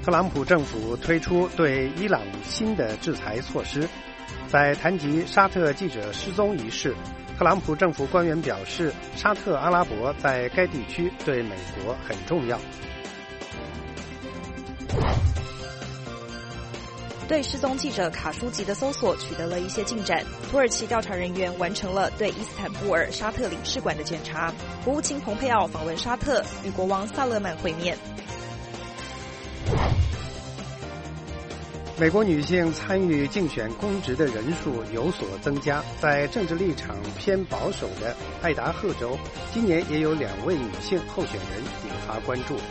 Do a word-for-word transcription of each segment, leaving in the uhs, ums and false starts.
特朗普政府推出对伊朗新的制裁措施。在谈及沙特记者失踪一事，特朗普政府官员表示，沙特阿拉伯在该地区对美国很重要。 对失踪记者卡舒吉的搜索取得了一些进展，土耳其调查人员完成了对伊斯坦布尔沙特领事馆的检查，国务卿蓬佩奥访问沙特，与国王萨勒曼会面。 美国女性参与竞选公职的人数有所增加，在政治立场偏保守的爱达荷州，今年也有两位女性候选人引发关注。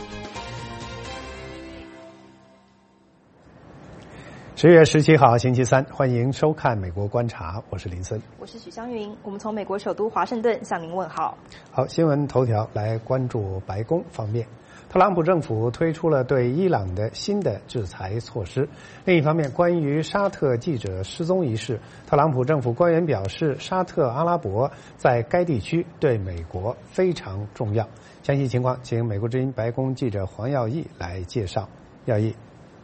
十月十七号星期三，欢迎收看《美国观察》，我是林森， 我是许湘云，我们从美国首都华盛顿向您问好。 好，新闻头条来关注白宫方面。特朗普政府推出了对伊朗的新的制裁措施。另一方面，关于沙特记者失踪一事，特朗普政府官员表示，沙特阿拉伯在该地区对美国非常重要。详细情况，请美国之音白宫记者黄耀义来介绍。耀义。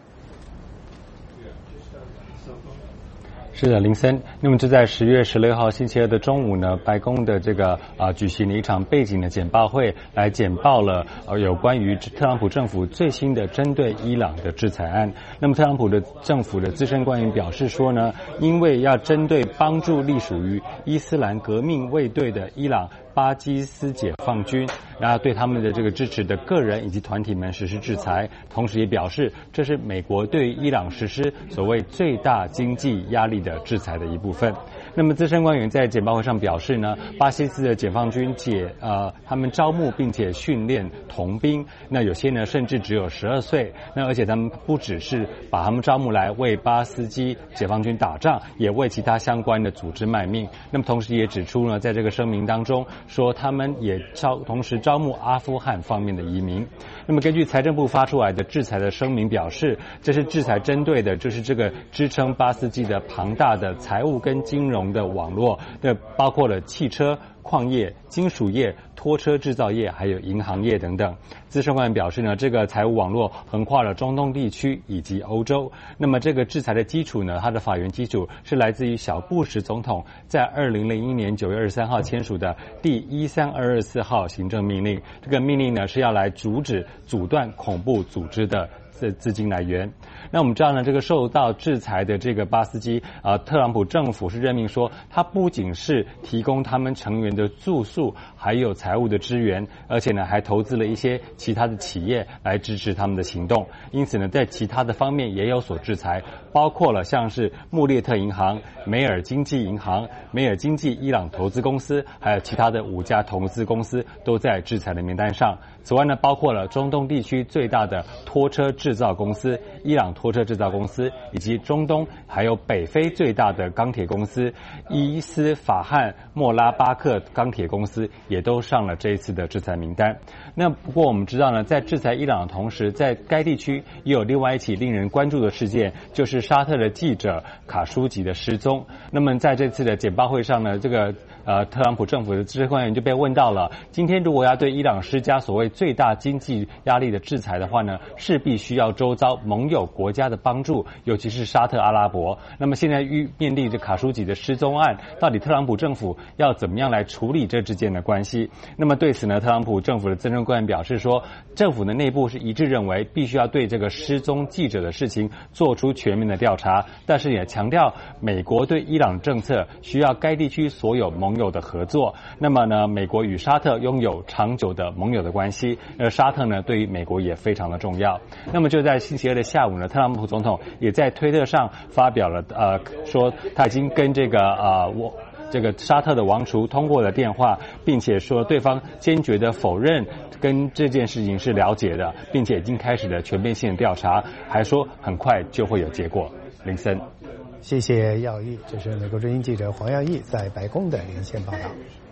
是的，林森。那么就在十月十六号星期二的中午呢，白宫的这个啊、呃、举行了一场背景的简报会，来简报了呃有关于特朗普政府最新的针对伊朗的制裁案。那么特朗普的政府的资深官员表示说呢，因为要针对帮助隶属于伊斯兰革命卫队的伊朗巴基斯解放军，然后对他们的这个支持的个人以及团体们实施制裁，同时也表示这是美国对伊朗实施所谓最大经济压力的制裁的一部分。那么资深官员在简报会上表示呢，巴基斯的解放军解呃他们招募并且训练童兵，那有些呢甚至只有十二岁，那而且他们不只是把他们招募来为巴斯基解放军打仗，也为其他相关的组织卖命。那么同时也指出呢，在这个声明当中说他们也招同时招募阿富汗方面的移民。那么根据财政部发出来的制裁的声明表示，这是制裁针对的就是这个支撑巴斯基的庞大的财务跟金融的网络，这包括了汽车、矿业、金属业、拖车制造业还有银行业等等。资深官员表示呢，这个财务网络横跨了中东地区以及欧洲。那么这个制裁的基础呢，它的法源基础是来自于小布什总统在二零零一年九月二十三号签署的第一三二二四号行政命令。这个命令呢是要来阻止阻断恐怖组织的资资金来源。那我们知道呢，这个受到制裁的这个巴斯基啊、呃，特朗普政府是任命说，他不仅是提供他们成员的住宿，还有财务的支援，而且呢还投资了一些其他的企业来支持他们的行动。因此呢，在其他的方面也有所制裁，包括了像是穆列特银行、梅尔经济银行、梅尔经济伊朗投资公司，还有其他的五家投资公司都在制裁的名单上。此外呢，包括了中东地区最大的拖车制造公司伊朗拖车制造公司，以及中东还有北非最大的钢铁公司伊斯法罕莫拉巴克钢铁公司也都上了这一次的制裁名单。那不过我们知道呢，在制裁伊朗的同时，在该地区也有另外一起令人关注的事件，就是沙特的记者卡舒吉的失踪。那么在这次的简报会上呢，这个呃特朗普政府的资深官员就被问到了，今天如果要对伊朗施加所谓最大经济压力的制裁的话呢，势必需要周遭盟友国家的帮助，尤其是沙特阿拉伯。那么现在遇面临着卡舒吉的失踪案，到底特朗普政府要怎么样来处理这之间的关系？那么对此呢，特朗普政府的资深官员表示说，政府的内部是一致认为必须要对这个失踪记者的事情做出全面的调查，但是也强调美国对伊朗政策需要该地区所有盟友的合作。那么呢，美国与沙特拥有长久的盟友的关系，而沙特呢对于美国也非常的重要。那么就在星期二的下午呢，特朗普总统也在推特上发表了呃说他已经跟这个呃我这个沙特的王储通过了电话，并且说对方坚决的否认跟这件事情是了解的，并且已经开始了全面性的调查，还说很快就会有结果。林森， 谢谢耀义，这是美国之音记者黄耀义在白宫的连线报道。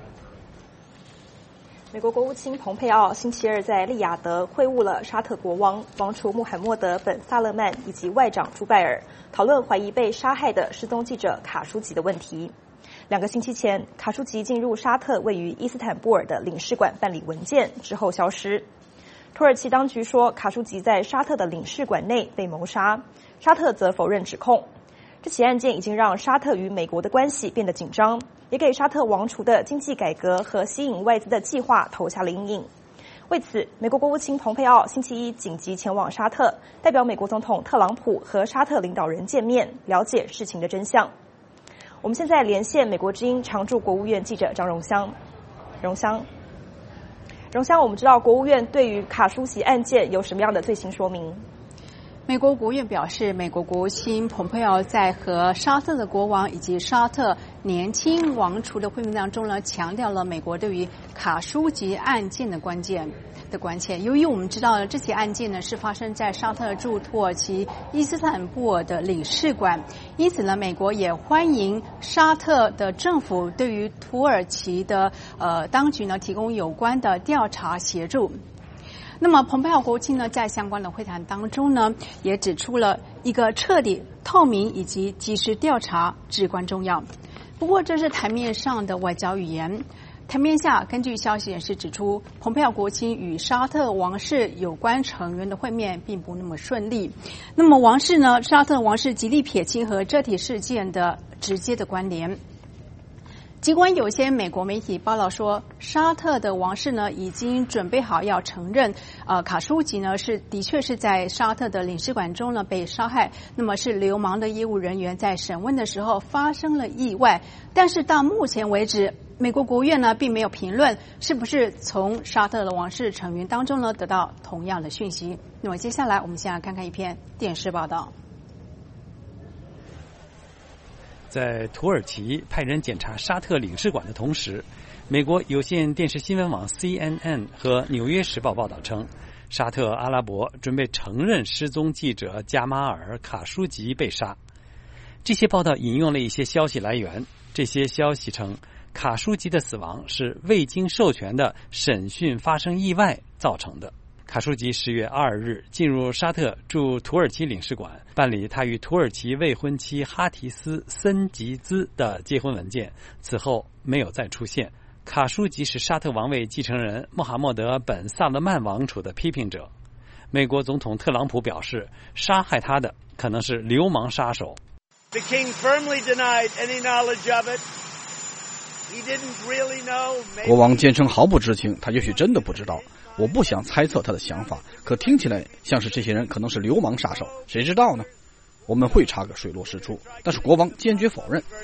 美国国务卿蓬佩奥星期二在利雅得会晤了沙特国王、王储穆罕默德本萨勒曼以及外长朱拜尔，讨论怀疑被杀害的失踪记者卡舒吉的问题。两个星期前，卡舒吉进入沙特位于伊斯坦布尔的领事馆办理文件之后消失。 土耳其当局说，卡舒吉在沙特的领事馆内被谋杀，沙特则否认指控。这起案件已经让沙特与美国的关系变得紧张，也给沙特王储的经济改革和吸引外资的计划投下了阴影。为此，美国国务卿蓬佩奥星期一紧急前往沙特，代表美国总统特朗普和沙特领导人见面，了解事情的真相。我们现在连线美国之音常驻国务院记者张荣香。荣香，荣香，我们知道国务院对于卡舒吉案件有什么样的最新说明？ 美国国务院表示，美国国务卿蓬佩奥在和沙特的国王以及沙特年轻王储的会面当中呢，强调了美国对于卡舒吉案件的关键的关切。由于我们知道这起案件呢是发生在沙特驻土耳其伊斯坦布尔的领事馆，因此呢，美国也欢迎沙特的政府对于土耳其的呃当局呢提供有关的调查协助。那么，蓬佩奥国务卿呢，在相关的会谈当中呢，也指出了一个彻底、透明以及及时调查至关重要。不过，这是台面上的外交语言。台面下，根据消息人士指出，蓬佩奥国务卿与沙特王室有关成员的会面并不那么顺利。那么，王室呢，沙特王室极力撇清和这起事件的直接的关联。尽管有些美国媒体报道说，沙特的王室呢已经准备好要承认，呃，卡舒吉呢是的确是在沙特的领事馆中呢被杀害，那么是流氓的业务人员在审问的时候发生了意外。但是到目前为止，美国国务院呢并没有评论是不是从沙特的王室成员当中呢得到同样的讯息。那么接下来我们先来看看一篇电视报道。 在土耳其派人检查沙特领事馆的同时，美国有线电视新闻网 C N N 和《纽约时报》报道称，沙特阿拉伯准备承认失踪记者加马尔·卡舒吉被杀。这些报道引用了一些消息来源，这些消息称，卡舒吉的死亡是未经授权的审讯发生意外造成的。卡舒吉十月二日进入沙特驻土耳其领事馆，办理他与土耳其未婚妻哈提斯·森吉兹的结婚文件，此后没有再出现。卡舒吉是沙特王位继承人穆罕默德·本·萨勒曼王储的批评者。美国总统特朗普表示，杀害他的可能是流氓杀手。 The king firmly denied any knowledge of it. He didn't really know. 国王坚称毫不知情，他也许真的不知道。我不想猜测他的想法，可听起来像是这些人可能是流氓杀手，谁知道呢？我们会查个水落石出，但是国王坚决否认。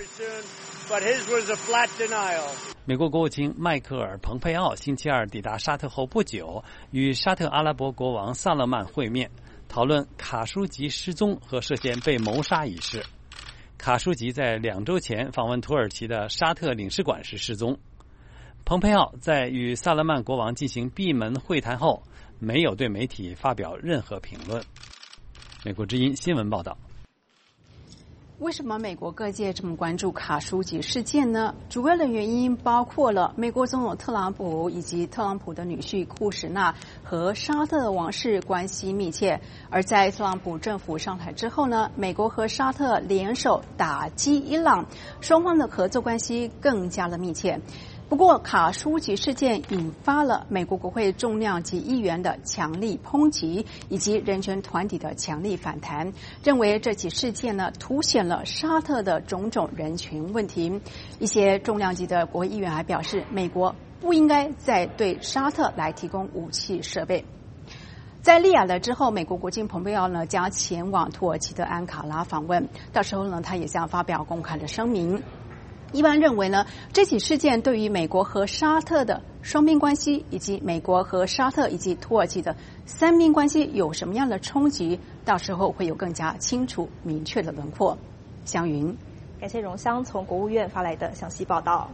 美国国务卿迈克尔·蓬佩奥星期二抵达沙特后不久，与沙特阿拉伯国王萨勒曼会面，讨论卡舒吉失踪和涉嫌被谋杀一事。卡舒吉在两周前访问土耳其的沙特领事馆时失踪。蓬佩奥在与萨勒曼国王进行闭门会谈后，没有对媒体发表任何评论。美国之音新闻报道。 为什么美国各界这么关注卡舒吉事件呢？主要的原因包括了美国总统特朗普以及特朗普的女婿库什纳和沙特王室关系密切，而在特朗普政府上台之后呢，美国和沙特联手打击伊朗，双方的合作关系更加的密切。不过，卡舒吉事件引发了美国国会重量级议员的强力抨击，以及人权团体的强力反弹，认为这起事件呢凸显了沙特的种种人权问题。一些重量级的国会议员还表示，美国不应该再对沙特来提供武器设备。在利雅得之后，美国国务卿蓬佩奥呢将前往土耳其的安卡拉访问，到时候呢他也将发表公开的声明。一般认为呢，这起事件对于美国和沙特的双边关系，以及美国和沙特以及土耳其的三边关系有什么样的冲击，到时候会有更加清楚明确的轮廓。湘云， 感谢荣香从国务院发来的详细报道。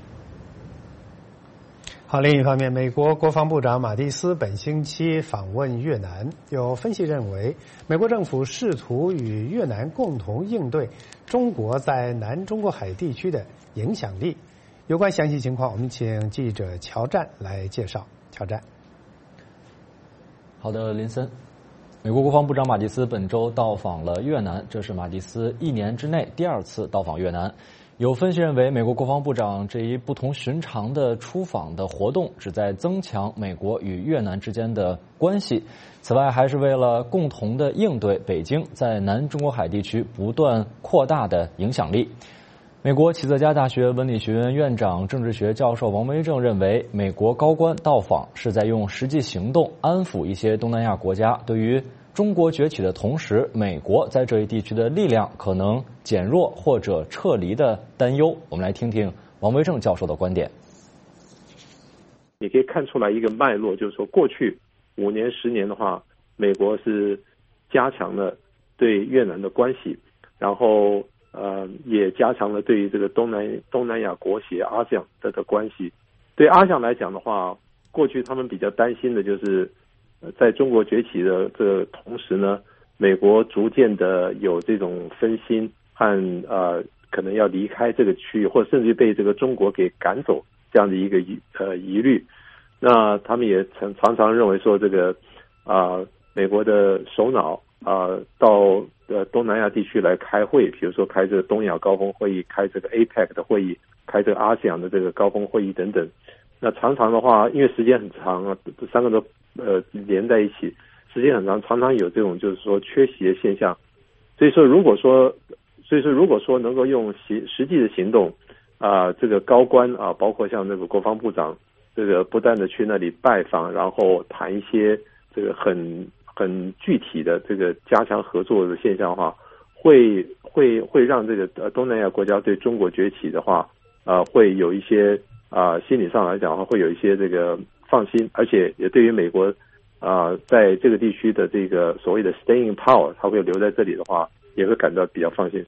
好，另一方面，美国国防部长马蒂斯本星期访问越南，有分析认为，美国政府试图与越南共同应对中国在南中国海地区的影响力。有关详细情况，我们请记者乔战来介绍。乔战， 好的，林森。 美国国防部长马蒂斯本周到访了越南，这是马蒂斯一年之内第二次到访越南。有分析认为，美国国防部长这一不同寻常的出访的活动，旨在增强美国与越南之间的关系。此外，还是为了共同的应对北京在南中国海地区不断扩大的影响力。美国启泽加大学文理学院院长、政治学教授王维正认为，美国高官到访是在用实际行动安抚一些东南亚国家对于中国崛起的同时，美国在这一地区的力量可能减弱或者撤离的担忧。我们来听听王维正教授的观点。 你可以看出来一个脉络，就是说过去五年、十年的话，美国是加强了对越南的关系，然后呃也加强了对于这个东南东南亚国协阿S E A N的的关系。对阿S E A N来讲的话，过去他们比较担心的就是在中国崛起的这个同时呢，美国逐渐的有这种分心和呃可能要离开这个区域，或者甚至被这个中国给赶走这样的一个疑呃疑虑。那他们也常常常认为说，这个啊、呃、美国的首脑啊、呃、到呃东南亚地区来开会，比如说开这个东亚高峰会议，开这个 A P E C 的会议，开这个阿S E A N的这个高峰会议等等。那常常的话，因为时间很长啊，三个都呃连在一起，时间很长，常常有这种就是说缺席的现象。所以说，如果说，所以说如果说能够用实实际的行动啊、呃，这个高官啊，包括像那个国防部长，这个不断的去那里拜访，然后谈一些这个很很具体的这个加强合作的现象的话，会会会让这个呃东南亚国家对中国崛起的话，呃，会有一些啊、呃、心理上来讲的话，会有一些这个放心，而且也对于美国啊、呃、在这个地区的这个所谓的 staying power， 它会留在这里的话，也会感到比较放心。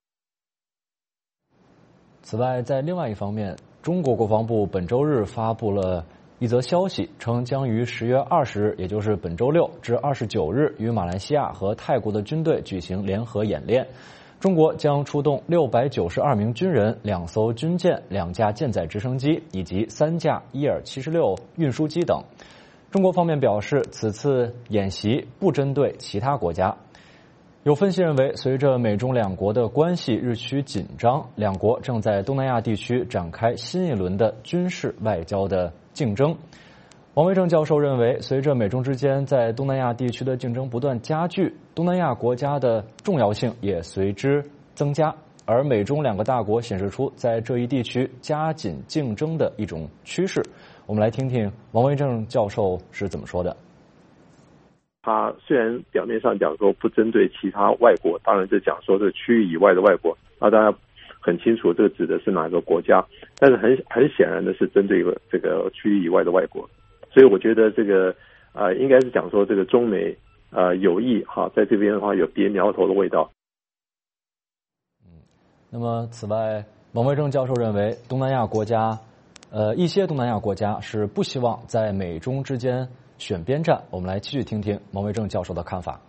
此外，在另外一方面，中国国防部本周日发布了一则消息，称将于十月二十日，也就是本周六至二十九日，与马来西亚和泰国的军队举行联合演练。中国将出动六百九十二名军人、两艘军舰、两架舰载直升机以及三架伊尔七十六运输机等。中国方面表示，此次演习不针对其他国家。有分析认为，随着美中两国的关系日趋紧张，两国正在东南亚地区展开新一轮的军事外交的竞争。王维正教授认为，随着美中之间在东南亚地区的竞争不断加剧，东南亚国家的重要性也随之增加，而美中两个大国显示出在这一地区加紧竞争的一种趋势。我们来听听王维正教授是怎么说的。 他虽然表面上讲说不针对其他外国，当然是讲说这区域以外的外国，那大家很清楚这个指的是哪个国家，但是很很显然的是针对这个区域以外的外国。所以我觉得这个呃应该是讲说这个中美呃有意哈在这边的话有别苗头的味道。 嗯，那么此外，王维正教授认为，东南亚国家呃一些东南亚国家是不希望在美中之间选边站。我们来继续听听王维正教授的看法。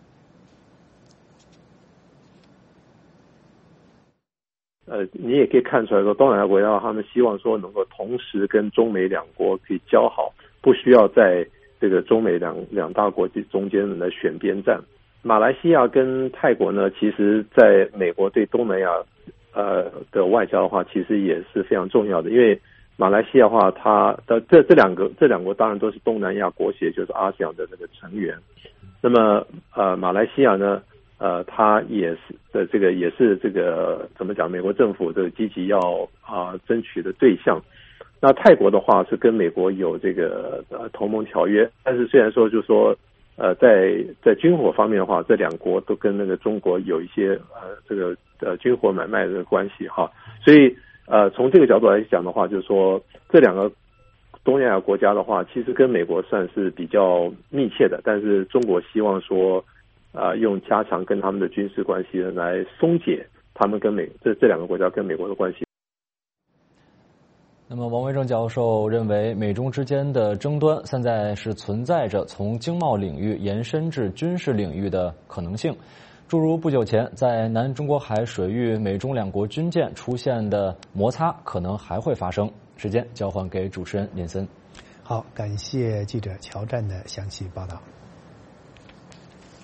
呃，你也可以看出来说，东南亚国家他们希望说能够同时跟中美两国可以交好，不需要在这个中美两两大国中间来选边站。马来西亚跟泰国呢，其实在美国对东南亚呃的外交的话，其实也是非常重要的，因为马来西亚的话，它的这这两个这两国当然都是东南亚国协，就是阿S E A N的那个成员。那么呃，马来西亚呢？呃，它也是的，这个也是这个怎么讲？美国政府这个积极要啊、呃、争取的对象。那泰国的话是跟美国有这个呃同盟条约，但是虽然说就是说呃在在军火方面的话，这两国都跟那个中国有一些呃这个呃军火买卖的关系哈，所以呃从这个角度来讲的话，就是说这两个东南亚国家的话，其实跟美国算是比较密切的，但是中国希望说。啊、呃，用加强跟他们的军事关系来松解他们跟美这这两个国家跟美国的关系。 那么，王维正教授认为，美中之间的争端现在是存在着从经贸领域延伸至军事领域的可能性。诸如不久前在南中国海水域美中两国军舰出现的摩擦，可能还会发生。时间交还给主持人林森。 好，感谢记者乔战的详细报道。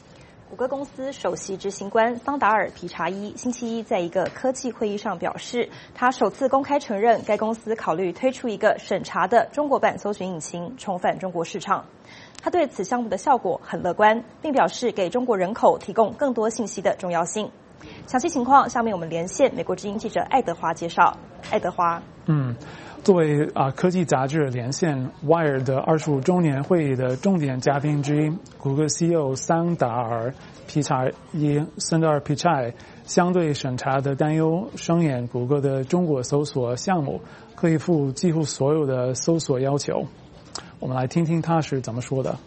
谷歌公司首席执行官桑达尔·皮查伊星期一在一个科技会议上表示，他首次公开承认该公司考虑推出一个审查的中国版搜寻引擎，重返中国市场。他对此项目的效果很乐观，并表示给中国人口提供更多信息的重要性。详细情况，下面我们连线美国之音记者爱德华介绍。爱德华， 嗯。作为啊、呃、科技杂志连线 Wire 的二十五周年会议的重点嘉宾之一，谷歌 C E O 桑达尔·皮查伊桑达尔·皮查相对审查的担忧声言，谷歌的中国搜索项目可以符几乎所有的搜索要求。我们来听听他是怎么说的。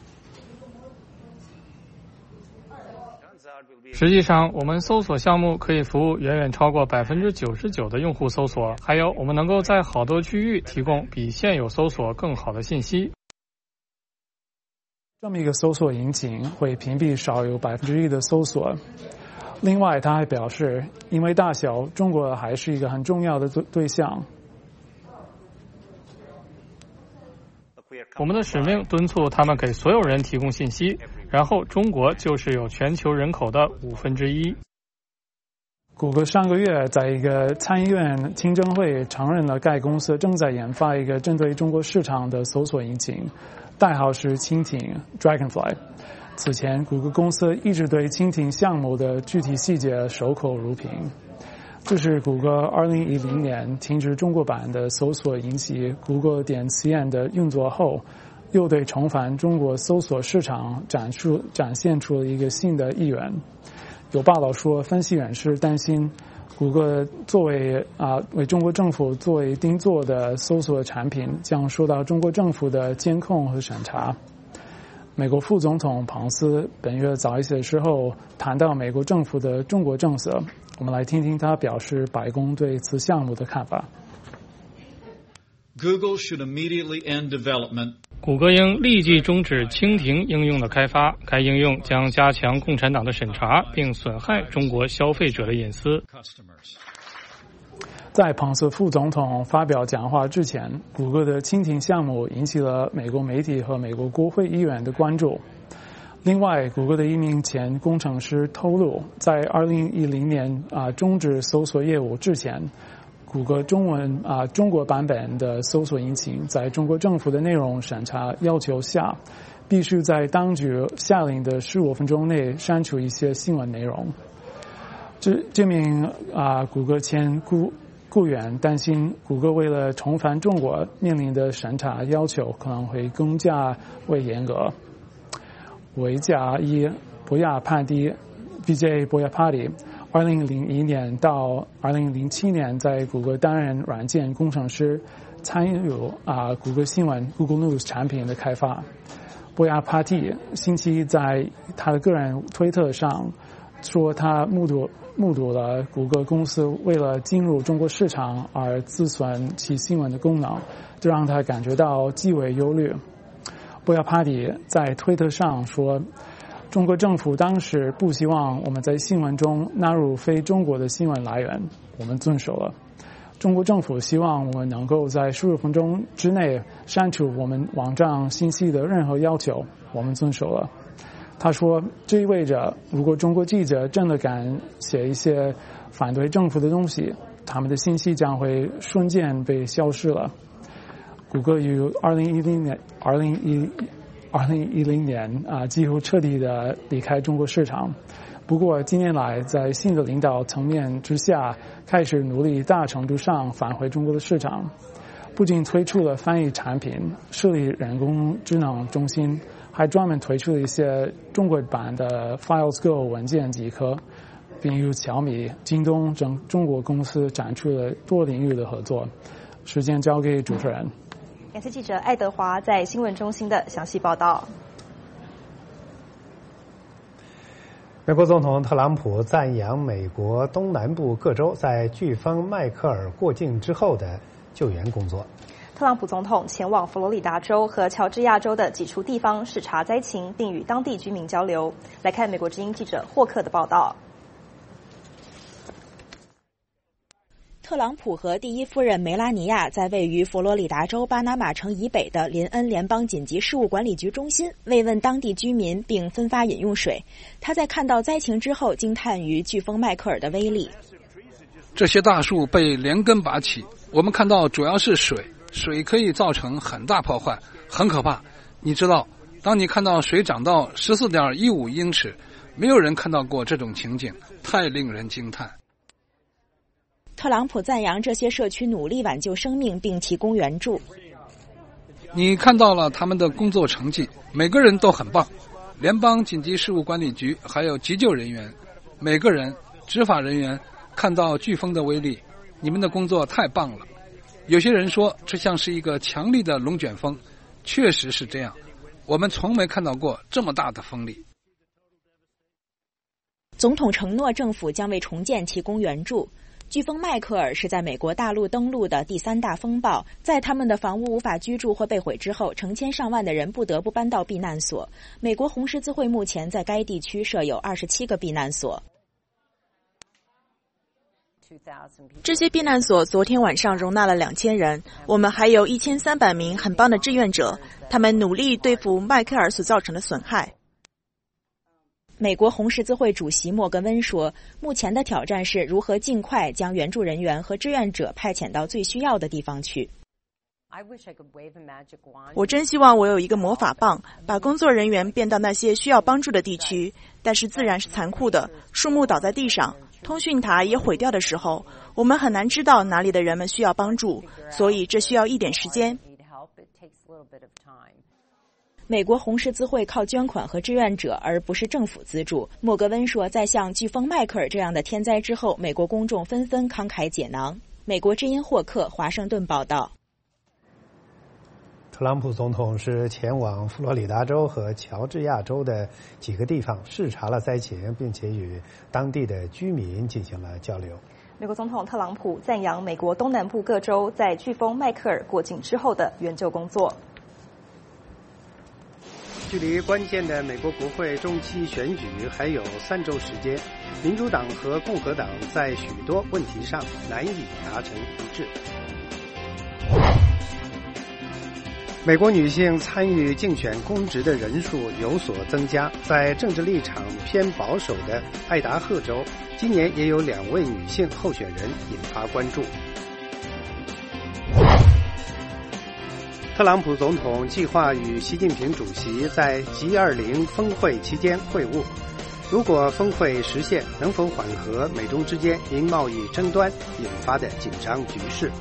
实际上，我们搜索项目可以服务远远超过百分之九十九的用户搜索，还有我们能够在好多区域提供比现有搜索更好的信息。 这么一个搜索引擎会屏蔽少有百分之一的搜索。另外，他还表示，因为大小，中国还是一个很重要的对对象。 我们的使命敦促他们给所有人提供信息，然后中国就是有全球人口的五分之一。 谷歌上个月在一个参议院听证会承认了该公司正在研发一个针对中国市场的搜索引擎，代号是蜻蜓 Dragonfly。此前，谷歌公司一直对蜻蜓项目的具体细节守口如瓶。这是谷歌二零一零年停止中国版的搜索引起谷歌点 C N 的运作后，又对重返中国搜索市场展出展现出了一个新的意愿。有报道说，分析人士担心，谷歌作为啊为中国政府作为定做的搜索产品，将受到中国政府的监控和审查。美国副总统彭斯本月早一些时候谈到美国政府的中国政策，我们来听听他表示白宫对此项目的看法。 Google should immediately end development. 谷歌应立即终止蜻蜓应用的开发，该应用将加强共产党的审查，并损害中国消费者的隐私。 在彭斯副总统发表讲话之前，谷歌的蜻蜓项目引起了美国媒体和美国国会议员的关注。另外，谷歌的一名前工程师透露，在二零一零年啊终止搜索业务之前，谷歌中文啊中国版本的搜索引擎在中国政府的内容审查要求下，必须在当局下令的十五分钟内删除一些新闻内容。这这名啊谷歌前雇雇员担心，谷歌为了重返中国面临的审查要求可能会更加为严格。维加伊博亚帕蒂 V J 博亚帕蒂二零零一年到二零零七年在谷歌担任软件工程师，参与啊谷歌新闻 Google News 产品的开发。博亚帕蒂星期一在他的个人推特上说，他目睹目睹了谷歌公司为了进入中国市场而自损其新闻的功能，这让他感觉到极为忧虑。博亚帕蒂在推特上说，中国政府当时不希望我们在新闻中纳入非中国的新闻来源，我们遵守了。中国政府希望我们能够在十五分钟之内删除我们网站信息的任何要求，我们遵守了。他说，这意味着如果中国记者真的敢写一些反对政府的东西，他们的信息将会瞬间被消失了。谷歌于二零一零年、二零一、二零一零年啊，几乎彻底的离开中国市场。不过近年来，在新的领导层面之下，开始努力大程度上返回中国的市场。不仅推出了翻译产品，设立人工智能中心，还专门推出了一些中国版的 FilesGo 文件集合，并与小米、京东等中国公司展出了多领域的合作。时间交给主持人。 感谢记者爱德华在新闻中心的详细报道。 美国总统特朗普赞扬美国东南部各州在飓风迈克尔过境之后的救援工作。 特朗普总统前往佛罗里达州和乔治亚州的几处地方视察灾情，并与当地居民交流。来看美国之音记者霍克的报道。 特朗普和第一夫人梅拉尼亚在位于佛罗里达州巴拿马城以北的林恩联邦紧急事务管理局中心慰问当地居民，并分发饮用水。他在看到灾情之后惊叹于飓风迈克尔的威力。 这些大树被连根拔起，我们看到主要是水，水可以造成很大破坏，很可怕。你知道，当你看到水涨到 十四点一五英尺，没有人看到过这种情景，太令人惊叹。 特朗普赞扬这些社区努力挽救生命并提供援助。 你看到了他们的工作成绩，每个人都很棒。联邦紧急事务管理局还有急救人员，每个人执法人员看到飓风的威力，你们的工作太棒了。有些人说这像是一个强力的龙卷风，确实是这样，我们从没看到过这么大的风力。 总统承诺政府将为重建提供援助。飓风迈克尔是在美国大陆登陆的第三大风暴，在他们的房屋无法居住或被毁之后，成千上万的人不得不搬到避难所。美国红十字会目前在该地区设有二十七个避难所。 这些避难所昨天晚上容纳了两千人，我们还有一千三百名很棒的志愿者，他们努力对付迈克尔所造成的损害。 美国红十字会主席莫格温说，目前的挑战是如何尽快将援助人员和志愿者派遣到最需要的地方去。 我真希望我有一个魔法棒，把工作人员变到那些需要帮助的地区，但是自然是残酷的，树木倒在地上，通讯塔也毁掉的时候，我们很难知道哪里的人们需要帮助，所以这需要一点时间。 美国红十字会靠捐款和志愿者，而不是政府资助。莫格温说，在像飓风迈克尔这样的天灾之后，美国公众纷纷慷慨解囊。美国之音霍克华盛顿报道。 特朗普总统是前往佛罗里达州和乔治亚州的几个地方视察了灾情，并且与当地的居民进行了交流。 美国总统特朗普赞扬美国东南部各州在飓风迈克尔过境之后的援救工作。 距离关键的美国国会中期选举还有三周时间，民主党和共和党在许多问题上难以达成一致。美国女性参与竞选公职的人数有所增加，在政治立场偏保守的爱达荷州，今年也有两位女性候选人引发关注。特朗普总统计划与习近平主席在 G 二十 峰会期间会晤，如果峰会实现，能否缓和美中之间因贸易争端引发的紧张局势？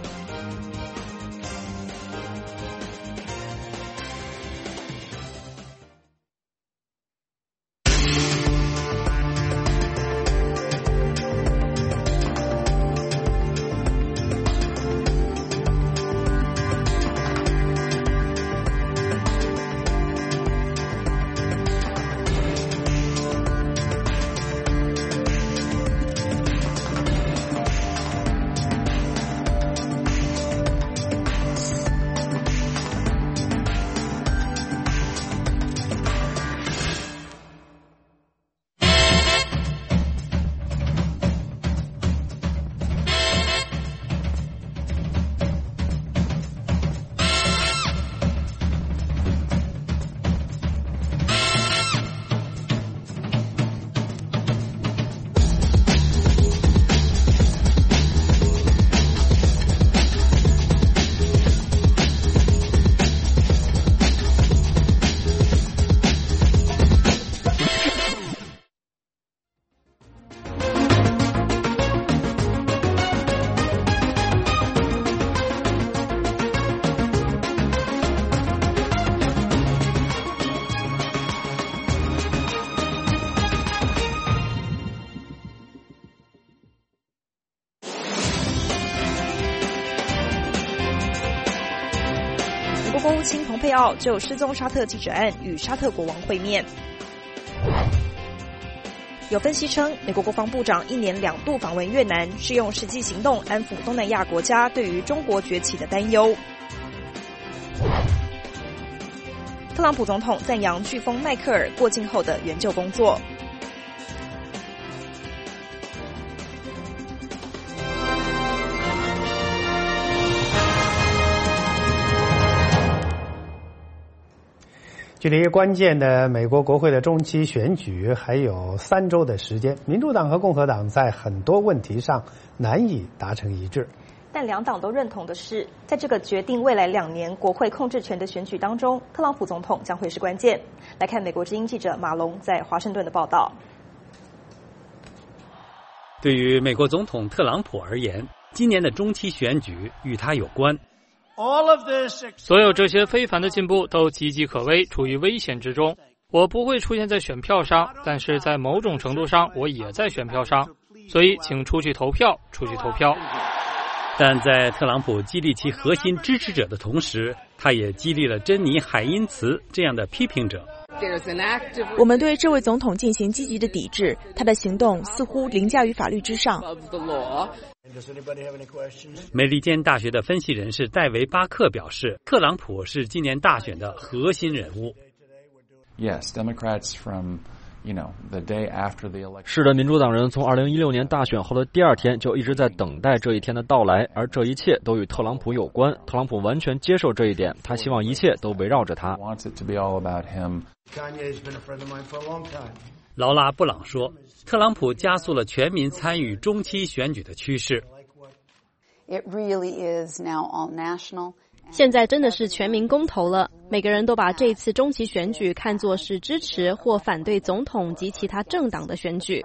国务卿蓬佩奥就失踪沙特记者案与沙特国王会面。有分析称，美国国防部长一年两度访问越南，是用实际行动安抚东南亚国家对于中国崛起的担忧。特朗普总统赞扬飓风迈克尔过境后的援救工作。 距离关键的美国国会的中期选举还有三周的时间，民主党和共和党在很多问题上难以达成一致。 但两党都认同的是，在这个决定未来两年国会控制权的选举当中，特朗普总统将会是关键。来看美国之音记者马龙在华盛顿的报道。 对于美国总统特朗普而言，今年的中期选举与他有关。 所有这些非凡的进步都岌岌可危，处于危险之中。我不会出现在选票上，但是在某种程度上，我也在选票上。所以，请出去投票，出去投票。 但在特朗普激励其核心支持者的同时，他也激励了珍妮海因茨这样的批评者。 我们对这位总统进行积极的抵制，他的行动似乎凌驾于法律之上。 美利坚大学的分析人士戴维·巴克表示，特朗普是今年大选的核心人物。 Yes, Democrats from You know, the day after the election. 是的，民主党人从二零一六年大选后的第二天就一直在等待这一天的到来，而这一切都与特朗普有关。特朗普完全接受这一点，他希望一切都围绕着他。 劳拉·布朗说，特朗普加速了全民参与中期选举的趋势。 It really is now all national. 现在真的是全民公投了，每个人都把这次中期选举看作是支持或反对总统及其他政党的选举。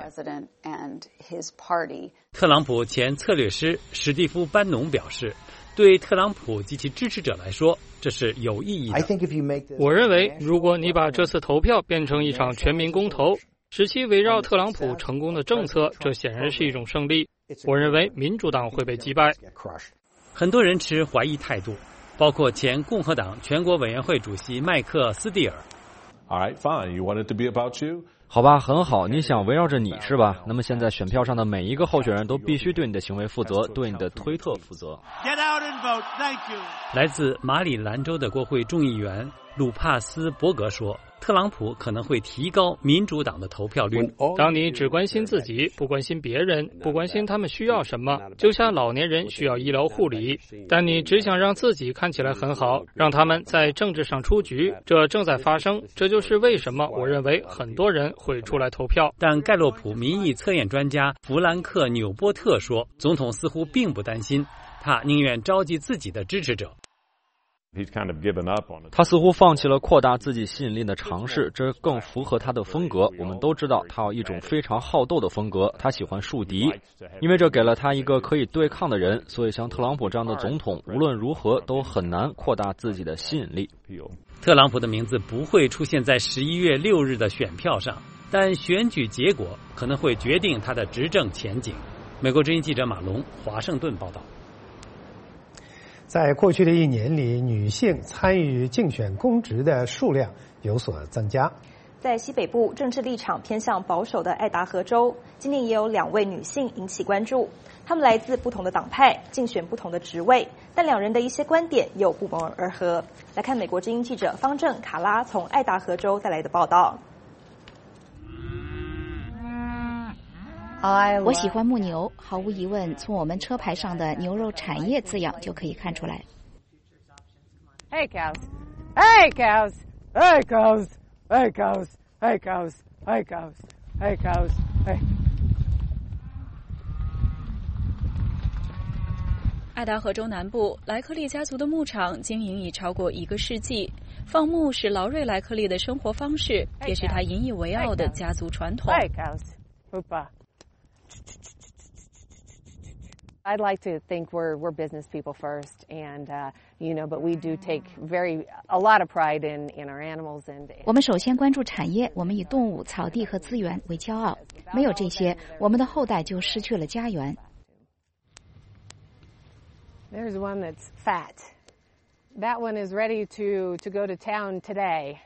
特朗普前策略师史蒂夫·班农表示，对特朗普及其支持者来说，这是有意义的。 我认为，如果你把这次投票变成一场全民公投，使其围绕特朗普成功的政策，这显然是一种胜利。我认为民主党会被击败。 很多人持怀疑态度，包括前共和党全国委员会主席麦克斯蒂尔。 All right, fine. You want it to be about you? 好吧，很好，你想围绕着你是吧？那么现在选票上的每一个候选人都必须对你的行为负责，对你的推特负责。 Get out and vote. Thank you. 来自马里兰州的国会众议员鲁帕斯伯格说，特朗普可能会提高民主党的投票率。 当你只关心自己，不关心别人，不关心他们需要什么，就像老年人需要医疗护理，但你只想让自己看起来很好，让他们在政治上出局，这正在发生。这就是为什么我认为很多人会出来投票。 但盖洛普民意测验专家弗兰克·纽波特说，总统似乎并不担心，他宁愿召集自己的支持者。 他似乎放弃了扩大自己吸引力的尝试，这更符合他的风格。我们都知道他有一种非常好斗的风格，他喜欢树敌，因为这给了他一个可以对抗的人，所以像特朗普这样的总统无论如何都很难扩大自己的吸引力。 特朗普的名字不会出现在十一月六日的选票上，但选举结果可能会决定他的执政前景。美国之音记者马龙，华盛顿报道。 在过去的一年里，女性参与竞选公职的数量有所增加。 在西北部政治立场偏向保守的爱达荷州，今年也有两位女性引起关注。她们来自不同的党派，竞选不同的职位，但两人的一些观点又不谋而合。来看美国之音记者方正卡拉从爱达荷州带来的报道。 我喜欢牧牛，毫无疑问，从我们车牌上的牛肉产业字样就可以看出来。 Hey cows, hey cows, hey cows, hey cows, hey cows, hey cows, hey cows, hey。 爱达荷州南部莱克利家族的牧场经营已超过一个世纪，放牧是劳瑞莱克利的生活方式，也是他引以为傲的家族传统。 Hey cows, hoopa。I'd like to think we're we're business people first, and uh, you know, but we do take very a lot of pride in in our animals and. 我们首先关注产业，我们以动物、草地和资源为骄傲。没有这些，我们的后代就失去了家园。 There's one that's fat. That one is ready to to go to town today.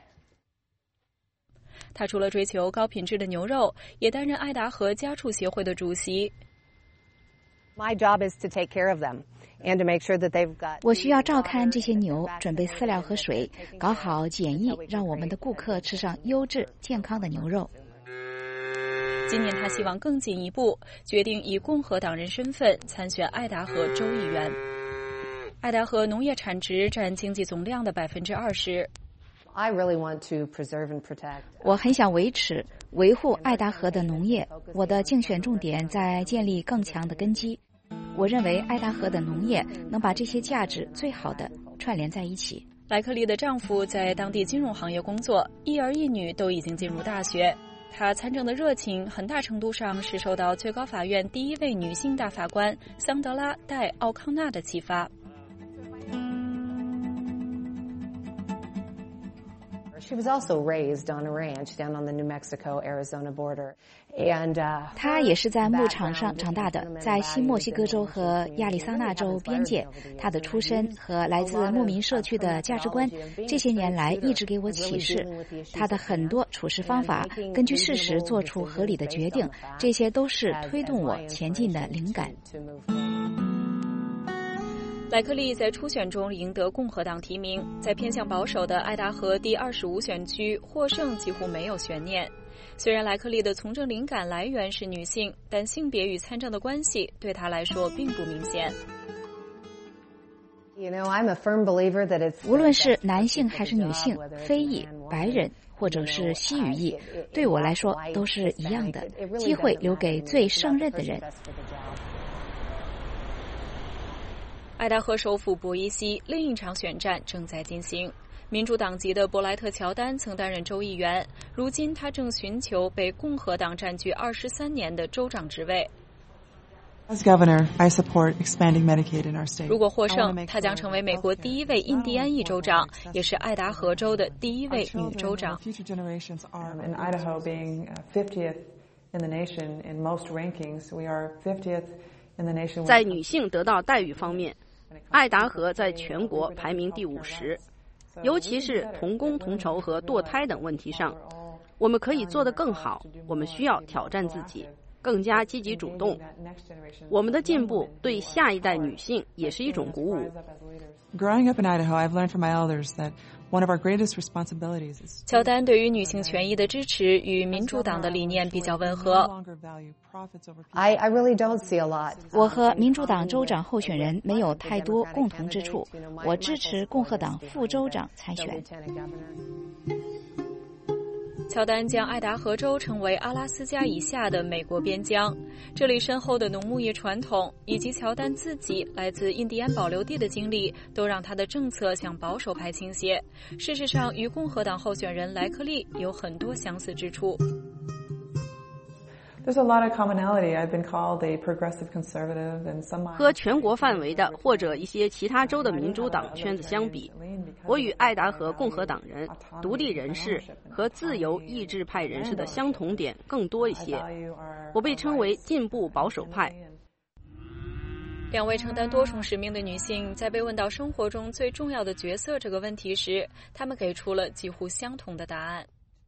他除了追求高品质的牛肉，也担任爱达荷家畜协会的主席。 My job is to take care of them and to make sure that they've got. 我需要照看这些牛，准备饲料和水，搞好检疫，让我们的顾客吃上优质、健康的牛肉。 今年他希望更进一步，决定以共和党人身份参选爱达荷州议员。爱达荷农业产值占经济总量的百分之二十。 I really want to preserve and protect. 我很想维持、维护爱达荷的农业。我的竞选重点在建立更强的根基。我认为爱达荷的农业能把这些价值最好的串联在一起。 莱克利的丈夫在当地金融行业工作，一儿一女都已经进入大学。他参政的热情很大程度上是受到最高法院第一位女性大法官桑德拉·戴·奥康纳的启发。 She was also raised on a ranch down on the New Mexico-Arizona border. And, uh, 她也是在牧场上长大的，在新墨西哥州和亚利桑那州边界。她的出身和来自牧民社区的价值观，这些年来一直给我启示。她的很多处事方法，根据事实做出合理的决定，这些都是推动我前进的灵感。 莱克利在初选中赢得共和党提名，在偏向保守的爱达荷第二十五选区获胜几乎没有悬念。虽然莱克利的从政灵感来源是女性，但性别与参政的关系对他来说并不明显。 You know, I'm a firm believer that it's 无论是男性还是女性、非裔、白人或者是西语裔，对我来说都是一样的。机会留给最胜任的人。 爱达荷首府博伊西另一场选战正在进行。民主党籍的伯莱特·乔丹曾担任州议员，如今他正寻求被共和党占据二十三年的州长职位。 As governor, I support expanding Medicaid in our state. 如果获胜，他将成为美国第一位印第安裔州长，也是爱达荷州的第一位女州长。 Future generations are in Idaho being fiftieth in the nation in most rankings. We are fiftieth in the nation. 在女性得到待遇方面，爱达荷在全国排名第五十，尤其是同工同酬和堕胎等问题上，我们可以做得更好。我们需要挑战自己，更加积极主动。我们的进步对下一代女性也是一种鼓舞。 Growing up in Idaho, I've learned from my elders that one of our greatest responsibilities is. 乔丹对于女性权益的支持与民主党的理念比较吻合。 I, I really don't see a lot. 我和民主党州长候选人没有太多共同之处。我支持共和党副州长参选。 乔丹将爱达荷州称为阿拉斯加以下的美国边疆，这里深厚的农牧业传统以及乔丹自己来自印第安保留地的经历，都让他的政策向保守派倾斜。事实上，与共和党候选人莱克利有很多相似之处。 There's a lot of commonality. I've been called a progressive conservative and some. 和全国范围的或者一些其他州的民主党圈子相比，我与爱达荷共和党人、独立人士和自由意志派人士的相同点更多一些。我被称为进步保守派。 两位承担多重使命的女性，在被问到生活中最重要的角色这个问题时，她们给出了几乎相同的答案。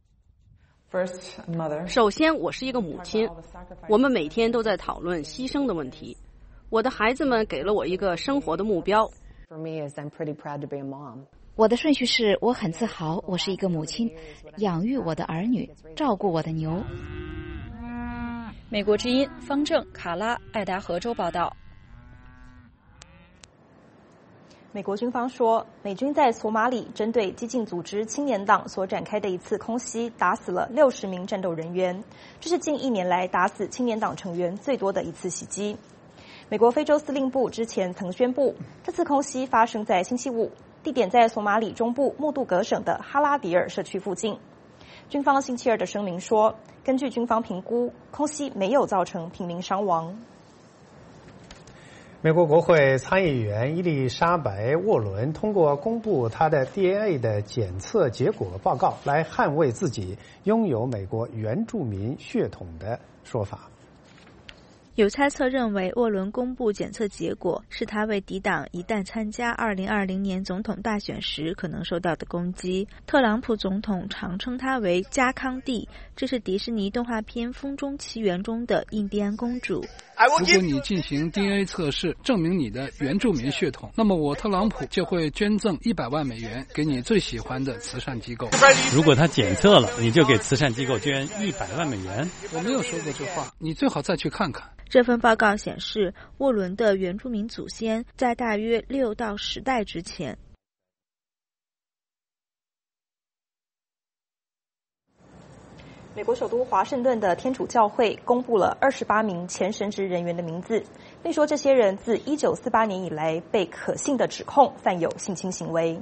首先，我是一个母亲，我们每天都在讨论牺牲的问题。我的孩子们给了我一个生活的目标。 我的顺序是，我很自豪，我是一个母亲，养育我的儿女，照顾我的牛。 美国之音方正、卡拉，爱达荷州报道。 美国军方说，美军在索马里针对激进组织青年党所展开的一次空袭，打死了六十名战斗人员，这是近一年来打死青年党成员最多的一次袭击。美国非洲司令部之前曾宣布，这次空袭发生在星期五，地点在索马里中部穆杜格省的哈拉迪尔社区附近。军方星期二的声明说，根据军方评估，空袭没有造成平民伤亡。 美国国会参议员伊丽莎白·沃伦通过公布她的 D N A 的检测结果报告，来捍卫自己拥有美国原住民血统的说法。 有猜测认为，沃伦公布检测结果是他为抵挡一旦参加二零二零年总统大选时可能受到的攻击。特朗普总统常称他为加康蒂，这是迪士尼动画片《风中奇缘》中的印第安公主。 如果你进行 D N A 测试，证明你的原住民血统，那么我特朗普就会捐赠一百万美元给你最喜欢的慈善机构。 如果他检测了，你就给慈善机构捐一百万美元。 我没有说过这话，你最好再去看看。 这份报告显示，沃伦的原住民祖先在大约六到十代之前美国首都华盛顿的天主教会公布了二十八名前神职人员的名字，并说这些人自一九四八年以来被可信的指控犯有性侵行为。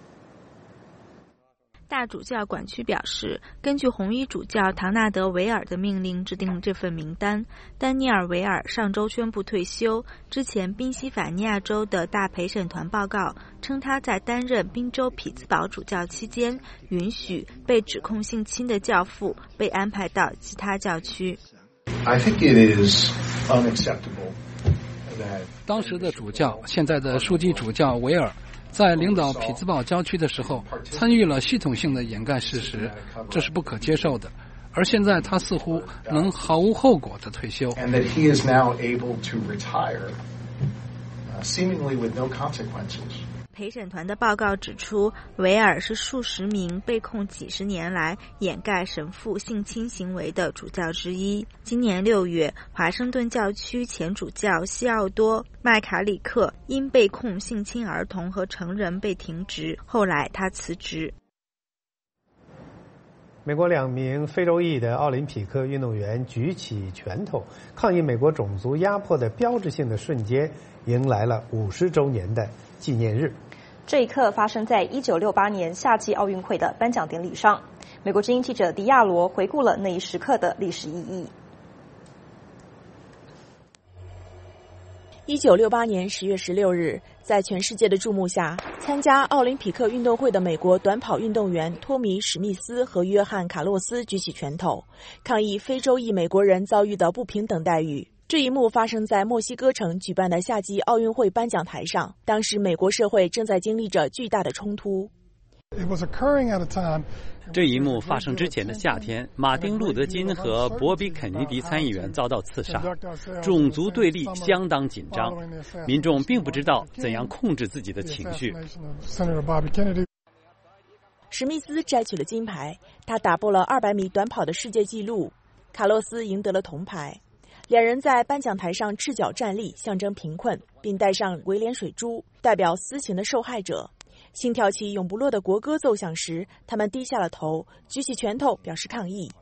大主教管区表示，根据红衣主教唐纳德·维尔的命令制定这份名单。丹尼尔·维尔上周宣布退休，之前宾夕法尼亚州的大陪审团报告称，他在担任宾州匹兹堡主教期间，允许被指控性侵的教父被安排到其他教区。 I think it is unacceptable that 当时的主教，现在的书记主教维尔，在领导匹兹堡郊区的时候，参与了系统性的掩盖事实，这是不可接受的。而现在他似乎能毫无后果的退休。 and that he is now able to retire, uh, seemingly with no consequences. 陪审团的报告指出，维尔是数十名被控几十年来掩盖神父性侵行为的主教之一。今年六月，华盛顿教区前主教西奥多·麦卡里克因被控性侵儿童和成人被停职，后来他辞职。 美国两名非洲裔的奥林匹克运动员举起拳头，抗议美国种族压迫的标志性的瞬间，迎来了五十周年的纪念日。 这一刻发生在一九六八年夏季奥运会的颁奖典礼上。美国之音记者迪亚罗回顾了那一时刻的历史意义。 一九六八年十月十六日，在全世界的注目下，参加奥林匹克运动会的美国短跑运动员托米·史密斯和约翰·卡洛斯举起拳头，抗议非洲裔美国人遭遇的不平等待遇。这一幕发生在墨西哥城举办的夏季奥运会颁奖台上，当时美国社会正在经历着巨大的冲突。 这一幕发生之前的夏天，马丁·路德·金和博比·肯尼迪参议员遭到刺杀，种族对立相当紧张，民众并不知道怎样控制自己的情绪。 史密斯摘取了金牌，他打破了二百米短跑的世界纪录，卡洛斯赢得了铜牌。两人在颁奖台上赤脚站立，象征贫困，并戴上围脸水珠，代表私情的受害者。心跳起永不落的国歌奏响时，他们低下了头，举起拳头表示抗议。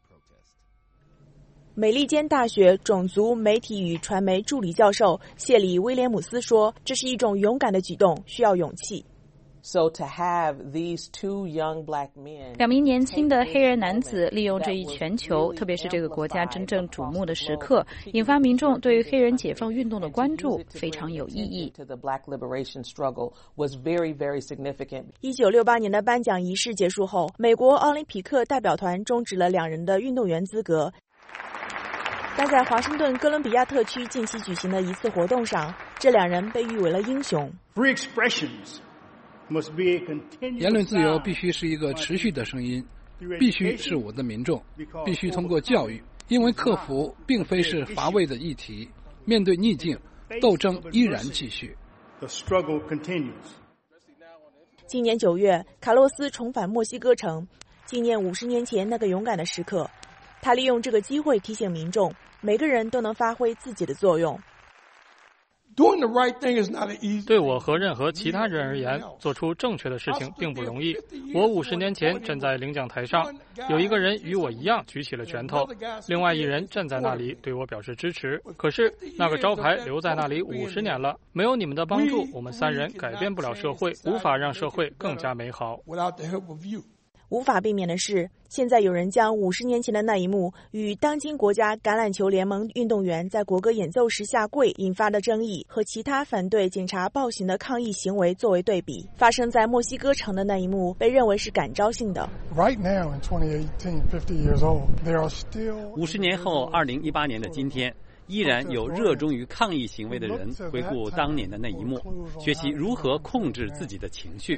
美利坚大学种族、媒体与传媒助理教授谢里·威廉姆斯说，这是一种勇敢的举动，需要勇气。 So to have these two young black men, 两名年轻的黑人男子利用这一全球，特别是这个国家真正瞩目的时刻，引发民众对于黑人解放运动的关注，非常有意义。 一九六八年的颁奖仪式结束后，美国奥林匹克代表团终止了两人的运动员资格。但在华盛顿哥伦比亚特区近期举行的一次活动上，这两人被誉为了英雄。 Free expressions must be a continuous 言论自由必须是一个持续的声音，必须是我的民众，必须通过教育，因为克服并非是乏味的议题，面对逆境，斗争依然继续。 The struggle continues. 今年九月，卡洛斯重返墨西哥城，纪念五十年前那个勇敢的时刻。他利用这个机会提醒民众，每个人都能发挥自己的作用。 对我和任何其他人而言，做出正确的事情并不容易。我五十年前站在领奖台上，有一个人与我一样举起了拳头，另外一人站在那里对我表示支持。可是那个招牌留在那里五十年了，没有你们的帮助，我们三人改变不了社会，无法让社会更加美好。 无法避免的是，现在有人将五十年前的那一幕与当今国家橄榄球联盟运动员在国歌演奏时下跪引发的争议和其他反对警察暴行的抗议行为作为对比。发生在墨西哥城的那一幕被认为是感召性的。 五十年后，二零一八年的今天，依然有热衷于抗议行为的人回顾当年的那一幕，学习如何控制自己的情绪。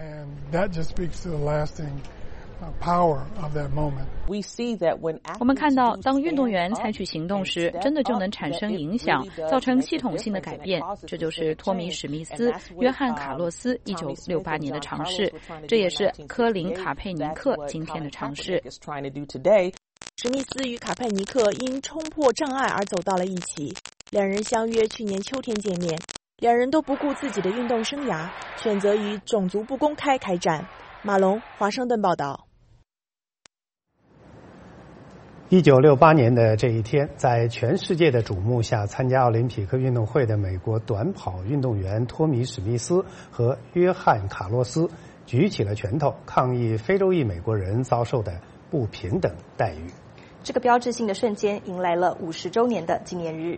我们看到，当运动员采取行动时，真的就能产生影响，造成系统性的改变。这就是托米·史密斯、约翰·卡洛斯一九六八年的尝试，这也是科林·卡佩尼克今天的尝试。 史密斯与卡佩尼克因冲破障碍而走到了一起，两人相约去年秋天见面。两人都不顾自己的运动生涯，选择与种族不公开开战。马龙，华盛顿报道。 一九六八年的这一天，在全世界的瞩目下参加奥林匹克运动会的美国短跑运动员托米·史密斯和约翰·卡洛斯举起了拳头，抗议非洲裔美国人遭受的不平等待遇。 这个标志性的瞬间迎来了五十周年的纪念日。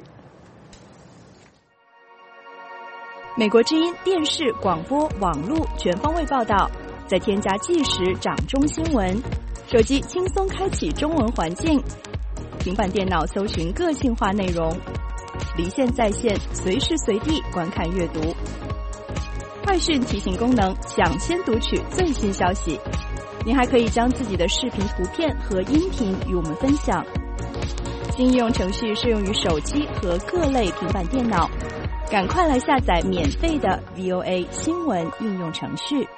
美国之音电视、广播、网络全方位报道，再添加即时掌中新闻。手机轻松开启中文环境，平板电脑搜寻个性化内容，离线在线，随时随地观看阅读。快讯提醒功能，抢先读取最新消息。您还可以将自己的视频、图片和音频与我们分享。新应用程序适用于手机和各类平板电脑，赶快来下载免费的 V O A 新闻应用程序。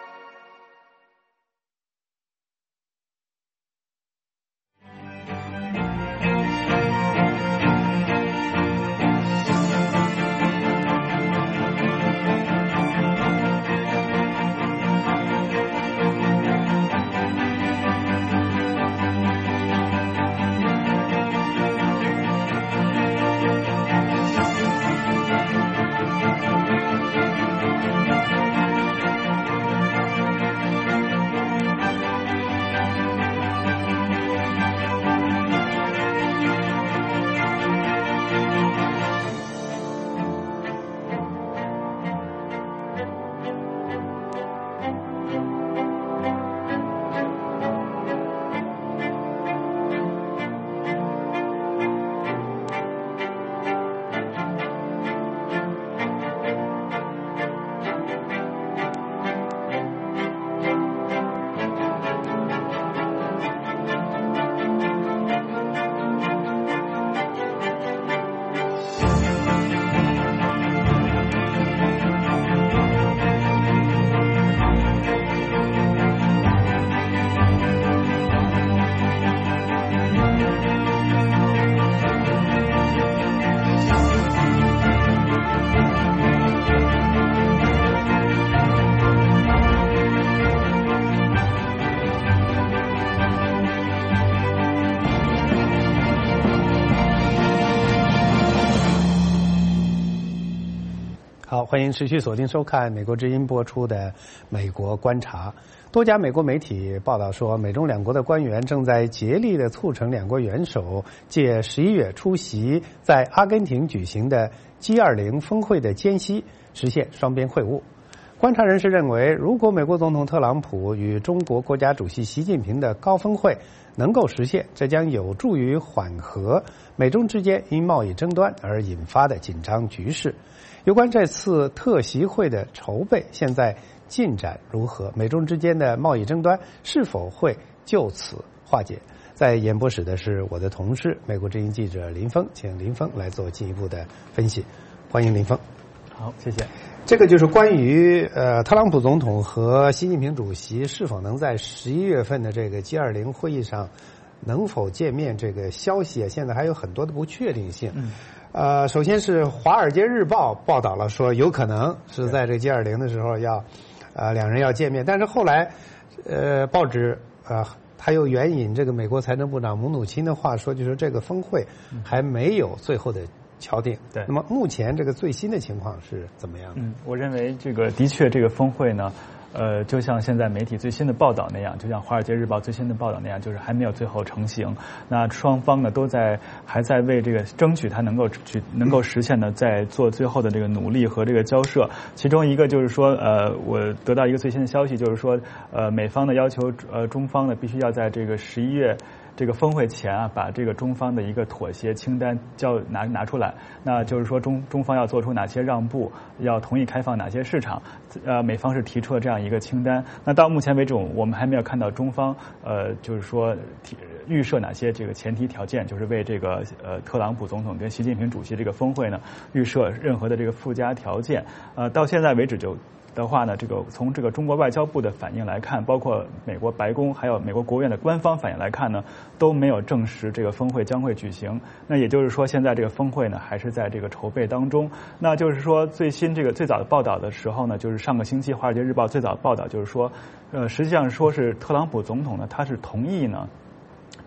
好，欢迎持续锁定收看美国之音播出的《美国观察》。多家美国媒体报道说，美中两国的官员正在竭力的促成两国元首借十一月出席在阿根廷举行的 G 二十 峰会的间隙，实现双边会晤。观察人士认为，如果美国总统特朗普与中国国家主席习近平的高峰会能够实现，这将有助于缓和美中之间因贸易争端而引发的紧张局势。有关这次特席会的筹备现在进展如何？美中之间的贸易争端是否会就此化解？在演播室的是我的同事美国之音记者林峰，请林峰来做进一步的分析。欢迎林峰。 好，谢谢。 这个就是关于呃特朗普总统和习近平主席是否能在十一月份的这个 G 二十 会议上能否见面这个消息啊，现在还有很多的不确定性。嗯。呃，首先是《华尔街日报》报道了说，有可能是在这 G 二十 的时候要，呃，两人要见面。但是后来，呃，报纸呃，他又援引这个美国财政部长姆努钦的话说，就是这个峰会还没有最后的敲定。对。那么目前这个最新的情况是怎么样的？ 嗯，我认为这个的确这个峰会呢。呃，就像现在媒体最新的报道那样，就像《华尔街日报》最新的报道那样，就是还没有最后成型。那双方呢，都在还在为这个争取它能够去能够实现呢，在做最后的这个努力和这个交涉。其中一个就是说，呃，我得到一个最新的消息，就是说，呃，美方呢要求呃中方呢必须要在这个十一月。这个峰会前啊，把这个中方的一个妥协清单交拿拿出来，那就是说中中方要做出哪些让步，要同意开放哪些市场，呃，美方是提出了这样一个清单。那到目前为止，我们还没有看到中方呃，就是说提预设哪些这个前提条件，就是为这个呃特朗普总统跟习近平主席这个峰会呢预设任何的这个附加条件。呃，到现在为止就。的话呢，这个从这个中国外交部的反应来看，包括美国白宫还有美国国务院的官方反应来看呢，都没有证实这个峰会将会举行。那也就是说，现在这个峰会呢还是在这个筹备当中。那就是说，最新这个最早的报道的时候呢，就是上个星期《华尔街日报》最早报道就是说，呃，实际上说是特朗普总统呢，他是同意呢。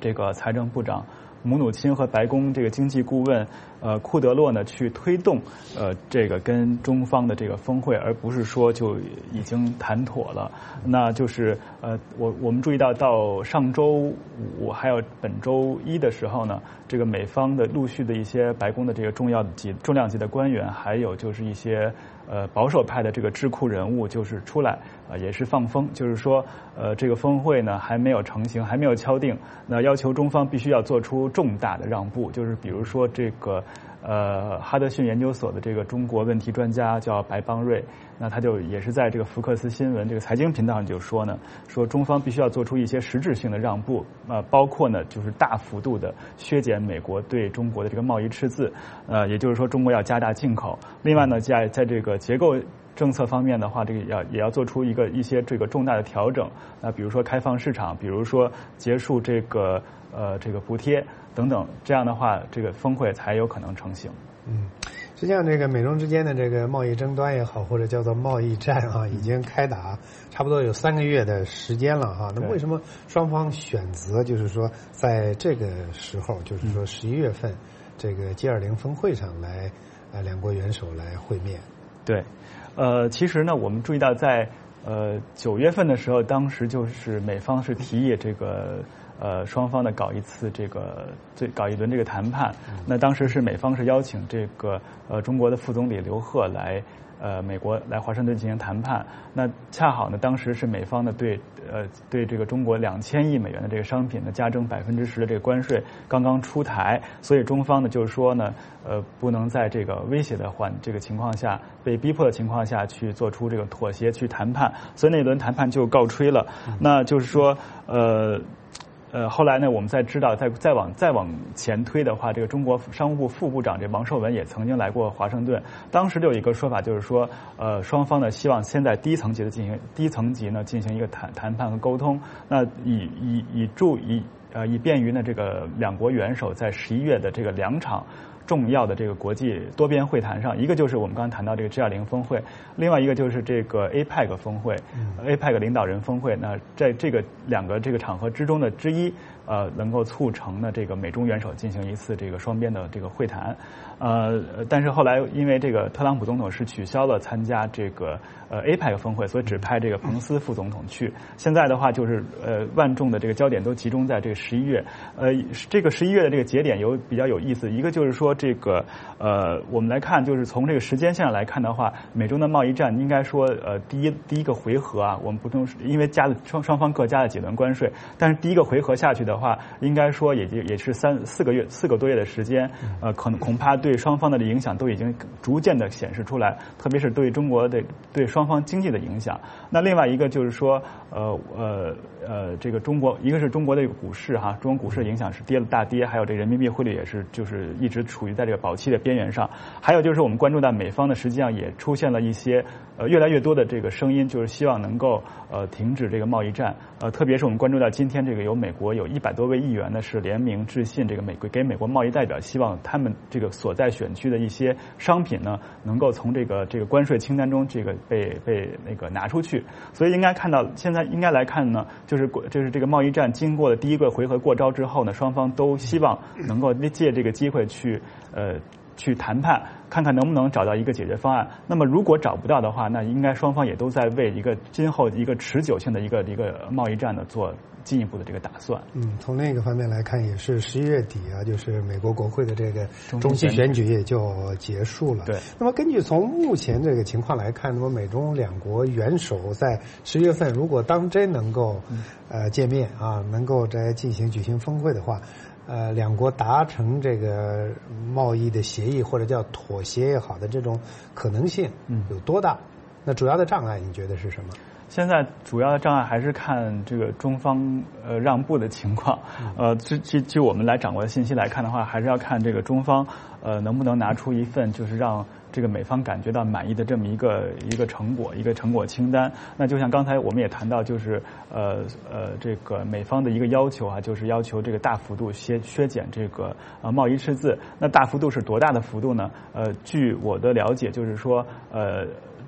这个财政部长姆努钦和白宫这个经济顾问呃库德洛呢去推动呃这个跟中方的这个峰会，而不是说就已经谈妥了。那就是呃我我们注意到到上周五还有本周一的时候呢，这个美方的陆续的一些白宫的这个重要的级重量级的官员，还有就是一些呃保守派的这个智库人物就是出来啊、呃、也是放风，就是说呃这个峰会呢还没有成型，还没有敲定，那要求中方必须要做出重大的让步，就是比如说这个呃哈德逊研究所的这个中国问题专家叫白邦瑞，那他就也是在这个福克斯新闻这个财经频道上就说呢，说中方必须要做出一些实质性的让步，呃包括呢就是大幅度的削减美国对中国的这个贸易赤字，呃也就是说中国要加大进口，另外呢在在这个结构政策方面的话，这个要也要做出一个一些这个重大的调整。那比如说开放市场，比如说结束这个呃这个补贴等等，这样的话，这个峰会才有可能成型。 嗯，实际上这个美中之间的这个贸易争端也好，或者叫做贸易战啊，已经开打差不多有三个月的时间了哈。那么为什么双方选择就是说在这个时候，就是说十一月份这个 G 二十 峰会上来呃两国元首来会面？ 对。呃，其实呢，我们注意到在呃九月份的时候，当时就是美方是提议这个呃双方的搞一次这个最搞一轮这个谈判。那当时是美方是邀请这个呃中国的副总理刘鹤来呃美国来华盛顿进行谈判。那恰好呢，当时是美方呢对呃对这个中国两千亿美元的这个商品呢加征百分之十的这个关税刚刚出台，所以中方呢就是说呢呃不能在这个威胁的环这个情况下，被逼迫的情况下去做出这个妥协去谈判，所以那轮谈判就告吹了。嗯、那就是说呃。呃，后来呢，我们再知道，再再往再往前推的话，这个中国商务部副部长这王受文也曾经来过华盛顿。当时就有一个说法，就是说，呃，双方呢希望先在低层级的进行低层级呢进行一个谈谈判和沟通，那以以以助以呃以便于呢这个两国元首在十一月的这个两场重要的这个国际多边会谈上，一个就是我们刚才谈到这个 G 二十 峰会，另外一个就是这个 A P E C 峰会、嗯、A P E C 领导人峰会。那在这个两个这个场合之中的之一，呃，能够促成呢这个美中元首进行一次这个双边的这个会谈。呃，但是后来因为这个特朗普总统是取消了参加这个呃 A P E C 峰会，所以只派这个彭斯副总统去。现在的话就是呃万众的这个焦点都集中在这个十一月。呃，这个十一月的这个节点有比较有意思，一个就是说这个呃我们来看，就是从这个时间线上来看的话，美中的贸易战应该说呃第一第一个回合啊，我们不能因为加了双双方各加了几轮关税，但是第一个回合下去的话，应该说也也是三四个月四个多月的时间，呃可能恐怕对双方的影响都已经逐渐的显示出来，特别是对中国的对双方经济的影响。那另外一个就是说呃呃呃这个中国一个是中国的股市哈，中国股市的影响是跌了大跌，还有这人民币汇率也是就是一直处于在这个保期的边缘上。还有就是我们关注到美方呢，实际上也出现了一些呃越来越多的这个声音，就是希望能够呃停止这个贸易战。呃特别是我们关注到今天这个有美国有一百多位议员呢是联名致信这个美国给美国贸易代表，希望他们这个所在选区的一些商品呢能够从这个这个关税清单中这个被被那个拿出去。所以应该看到现在应该来看呢，就是就是这个贸易战经过了第一个回合过招之后呢，双方都希望能够借这个机会去呃去谈判，看看能不能找到一个解决方案。那么如果找不到的话，那应该双方也都在为一个今后一个持久性的一个一个贸易战呢做进一步的这个打算。 嗯，从另一个方面来看，也是十一月底啊，就是美国国会的这个中期选举也就结束了。 对。 那么根据从目前这个情况来看，那么美中两国元首在十月份如果当真能够、嗯、呃见面啊，能够在进行举行峰会的话。呃，两国达成这个贸易的协议或者叫妥协也好的这种可能性有多大？嗯、那主要的障碍你觉得是什么？ 现在主要的障碍还是看这个中方呃让步的情况。呃，据据据我们来掌握的信息来看的话，还是要看这个中方呃能不能拿出一份就是让这个美方感觉到满意的这么一个一个成果一个成果清单。那就像刚才我们也谈到，就是呃呃这个美方的一个要求啊，就是要求这个大幅度削削减这个呃贸易赤字。那大幅度是多大的幅度呢？呃，据我的了解，就是说呃。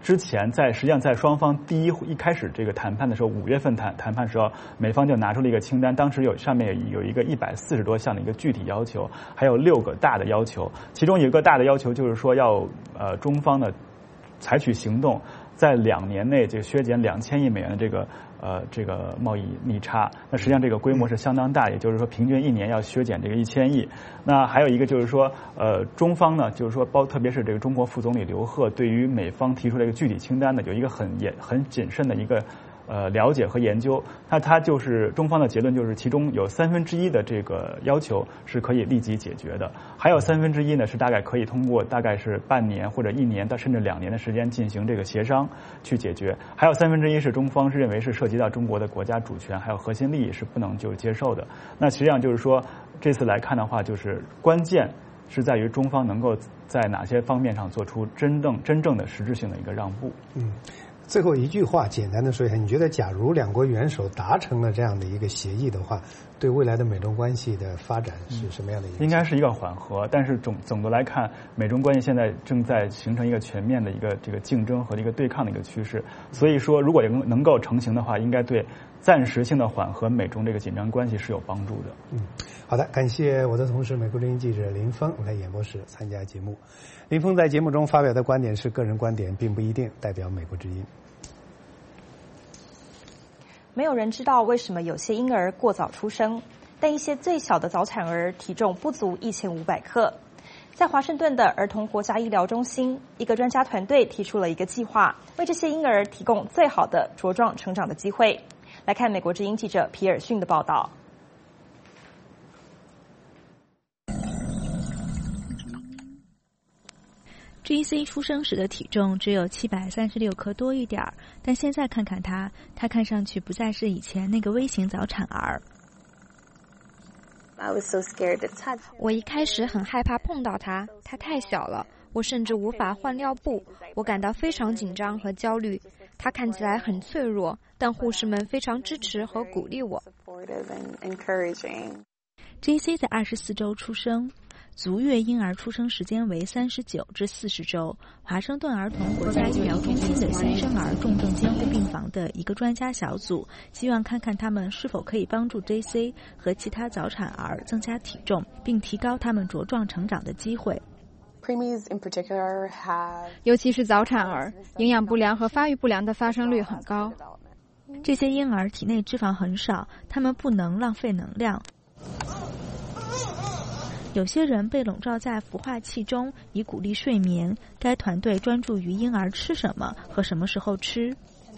之前在实际上在双方第一一开始这个谈判的时候，五月份谈谈判时候，美方就拿出了一个清单，当时有上面有一个一百四十多项的一个具体要求，还有六个大的要求，其中有一个大的要求就是说要呃中方呢采取行动，在两年内就削减两千亿美元的这个呃这个贸易逆差。那实际上这个规模是相当大，也就是说平均一年要削减这个一千亿。那还有一个就是说呃中方呢就是说包特别是这个中国副总理刘鹤对于美方提出了一个具体清单呢有一个很严很谨慎的一个呃了解和研究。那他就是中方的结论就是其中有三分之一的这个要求是可以立即解决的，还有三分之一呢是大概可以通过大概是半年或者一年到甚至两年的时间进行这个协商去解决，还有三分之一是中方是认为是涉及到中国的国家主权还有核心利益是不能就接受的。那实际上就是说这次来看的话，就是关键是在于中方能够在哪些方面上做出真正真正的实质性的一个让步。 嗯。最后一句话，简单的说一下，你觉得假如两国元首达成了这样的一个协议的话，对未来的美中关系的发展是什么样的影响？ 应该是一个缓和，但是总总的来看，美中关系现在正在形成一个全面的一个这个竞争和一个对抗的一个趋势。所以说，如果能能够成型的话，应该对暂时性的缓和美中这个紧张关系是有帮助的。 嗯，好的，感谢我的同事美国之音记者林峰来演播室参加节目。林峰在节目中发表的观点是个人观点，并不一定代表美国之音。 没有人知道为什么有些婴儿过早出生，但一些最小的早产儿体重不足一千五百克。在华盛顿的儿童国家医疗中心，一个专家团队提出了一个计划，为这些婴儿提供最好的茁壮成长的机会。来看美国之音记者皮尔逊的报道。 J C 出生时的体重只有七百三十六克多一点儿，但现在看看他，他看上去不再是以前那个微型早产儿。 我一开始很害怕碰到他，他太小了，我甚至无法换尿布，我感到非常紧张和焦虑。他看起来很脆弱，但护士们非常支持和鼓励我。 J C 在二十四周出生。足月婴儿出生时间为三十九至四十周。华盛顿儿童国家医疗中心的新生儿重症监护病房的一个专家小组，希望看看他们是否可以帮助 J C 和其他早产儿增加体重，并提高他们茁壮成长的机会。 尤其是早产儿，营养不良和发育不良的发生率很高。 这些婴儿体内脂肪很少，他们不能浪费能量。有些人被笼罩在孵化器中，以鼓励睡眠。该团队专注于婴儿吃什么和什么时候吃。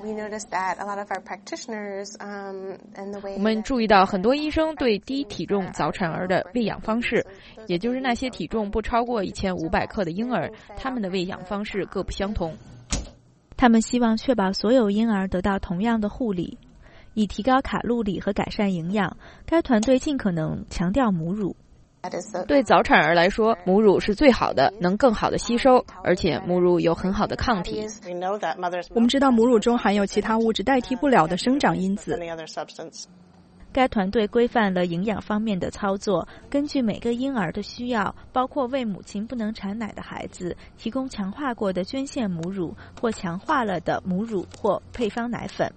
我们注意到很多医生对低体重早产儿的喂养方式，也就是那些体重不超过一千五百克的婴儿，他们的喂养方式各不相同。 他们希望确保所有婴儿得到同样的护理，以提高卡路里和改善营养。该团队尽可能强调母乳。 对早产儿来说，母乳是最好的，能更好的吸收，而且母乳有很好的抗体。 我们知道母乳中含有其他物质代替不了的生长因子。 该团队规范了营养方面的操作，根据每个婴儿的需要，包括为母亲不能产奶的孩子提供强化过的捐献母乳或强化了的母乳或配方奶粉。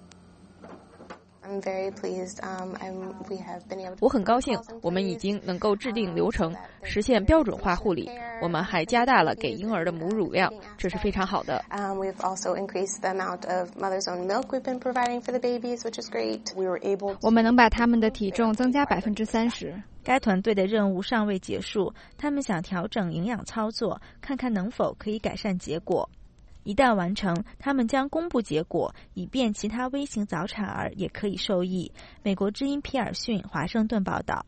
我很高兴，我们已经能够制定流程，实现标准化护理。我们还加大了给婴儿的母乳量，这是非常好的。 我们能把他们的体重增加百分之三十。 该团队的任务尚未结束，他们想调整营养操作，看看能否可以改善结果。一旦完成，他们将公布结果，以便其他微型早产儿也可以受益。美国之音皮尔逊，华盛顿报道。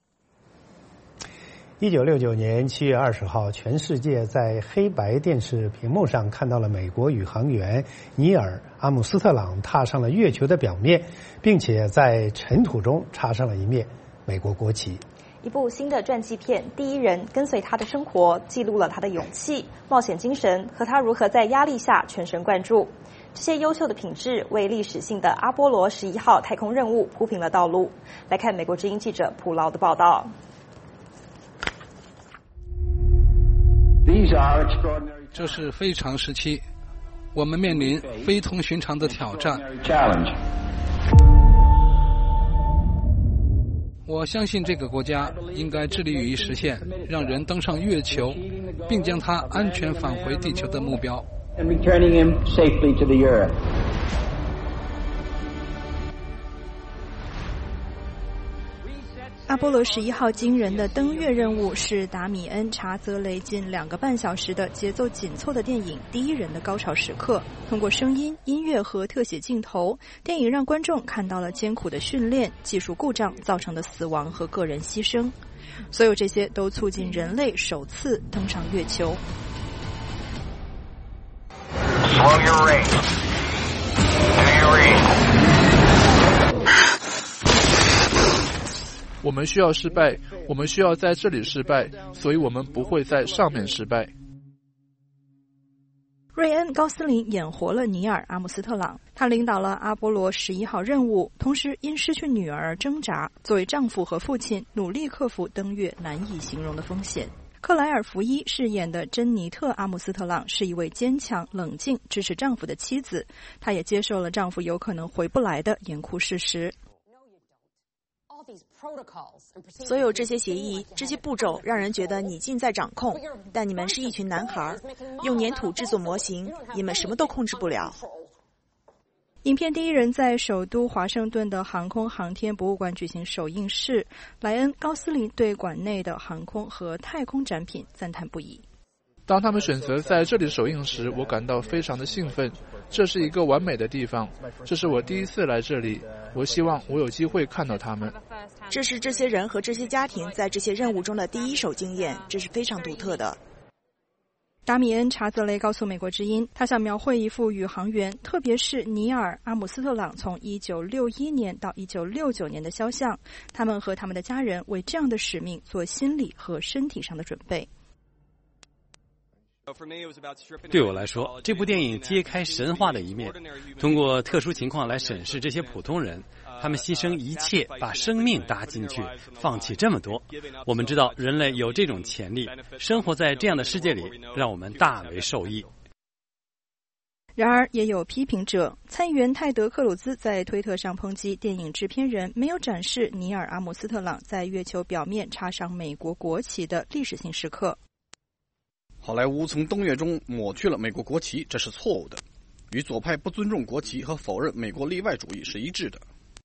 一九六九年七月二十号，全世界在黑白电视屏幕上看到了美国宇航员尼尔·阿姆斯特朗踏上了月球的表面，并且在尘土中插上了一面美国国旗。 一部新的传记片《第一人》跟随他的生活，记录了他的勇气、冒险精神和他如何在压力下全神贯注。这些优秀的品质为历史性的阿波罗十一号太空任务铺平了道路。来看美国之音记者普劳的报道。 这是非常时期， 我们面临非同寻常的挑战。我相信这个国家应该致力于实现让人登上月球，并将它安全返回地球的目标。 阿波罗十一号惊人的登月任务是达米恩·查泽雷近两个半小时的节奏紧凑的电影第一人的高潮时刻。通过声音、音乐和特写镜头，电影让观众看到了艰苦的训练、技术故障造成的死亡和个人牺牲。所有这些都促进人类首次登上月球。 Slow your rate. Do your read. 我们需要失败，我们需要在这里失败，所以我们不会在上面失败。 瑞恩·高斯林演活了尼尔·阿姆斯特朗，他领导了阿波罗十一号任务，同时因失去女儿而挣扎。作为丈夫和父亲，努力克服登月难以形容的风险。克莱尔·福伊饰演的珍妮特·阿姆斯特朗是一位坚强、冷静、支持丈夫的妻子，她也接受了丈夫有可能回不来的严酷事实。 所有这些协议、这些步骤让人觉得你尽在掌控，但你们是一群男孩，用粘土制作模型，你们什么都控制不了。 影片第一人在首都华盛顿的航空航天博物馆举行首映式，莱恩·高斯林对馆内的航空和太空展品赞叹不已。 当他们选择在这里首映时，我感到非常的兴奋。这是一个完美的地方，这是我第一次来这里，我希望我有机会看到他们。 这是这些人和这些家庭在这些任务中的第一手经验，这是非常独特的。 达米恩·查泽雷告诉美国之音，他想描绘一幅宇航员，特别是尼尔·阿姆斯特朗从一九六一年到一九六九年的肖像，他们和他们的家人为这样的使命做心理和身体上的准备。 对我来说，这部电影揭开神话的一面，通过特殊情况来审视这些普通人，他们牺牲一切，把生命搭进去，放弃这么多。我们知道人类有这种潜力，生活在这样的世界里，让我们大为受益。 然而，也有批评者，参议员泰德·克鲁兹在推特上抨击电影制片人没有展示尼尔·阿姆斯特朗在月球表面插上美国国旗的历史性时刻。 好莱坞从登月中抹去了美国国旗，这是错误的，与左派不尊重国旗和否认美国例外主义是一致的。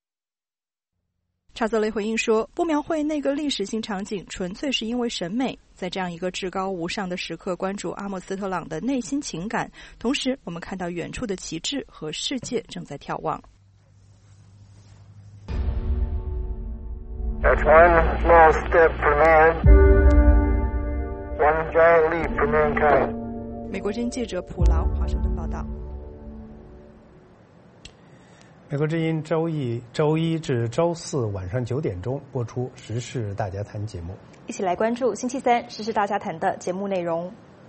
查泽雷回应说，不描绘那个历史性场景纯粹是因为审美，在这样一个至高无上的时刻关注阿姆斯特朗的内心情感，同时我们看到远处的旗帜和世界正在眺望。 That's one small step for man, one giant leap for mankind. 美国之音记者普劳华盛顿报道。 美国之音周一周一至周四晚上九点钟播出《时事大家谈》节目， 一起来关注星期三《时事大家谈》的节目内容。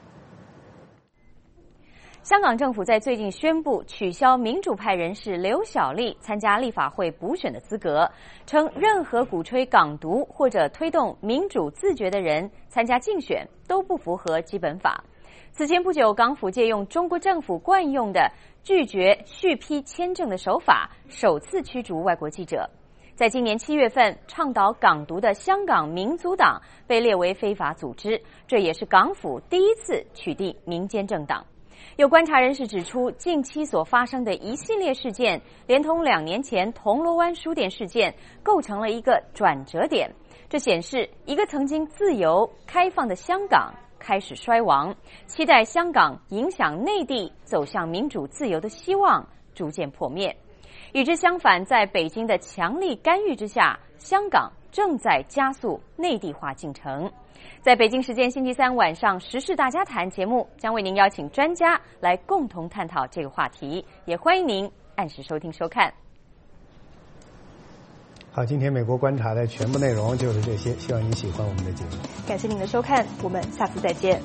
香港政府在最近宣布取消民主派人士刘小丽参加立法会补选的资格，称任何鼓吹港独或者推动民主自觉的人参加竞选都不符合基本法。此前不久，港府借用中国政府惯用的拒绝续批签证的手法，首次驱逐外国记者。在今年七月份，倡导港独的香港民族党被列为非法组织，这也是港府第一次取缔民间政党。有观察人士指出，近期所发生的一系列事件，连同两年前铜锣湾书店事件，构成了一个转折点。这显示，一个曾经自由开放的香港开始衰亡，期待香港影响内地走向民主自由的希望逐渐破灭。与之相反，在北京的强力干预之下，香港正在加速内地化进程。在北京时间星期三晚上，《时事大家谈》节目将为您邀请专家来共同探讨这个话题，也欢迎您按时收听收看。 好，今天美国观察的全部内容就是这些，希望你喜欢我们的节目。 感谢您的收看，我们下次再见。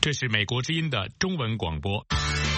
这是美国之音的中文广播。